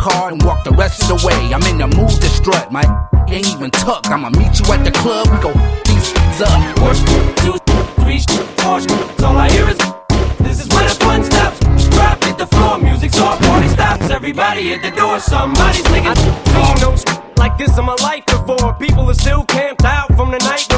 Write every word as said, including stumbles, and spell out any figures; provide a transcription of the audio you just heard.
car and walk the rest of the way. I'm in the mood to strut, my ain't even tucked. I'ma meet you at the club, we go these up. One, two, three, four, all I hear is this is where the fun stops. Drop, hit the floor, music's all party stops. Everybody at the door, somebody's singing. I seen no like this in my life before. People are still camped out from the night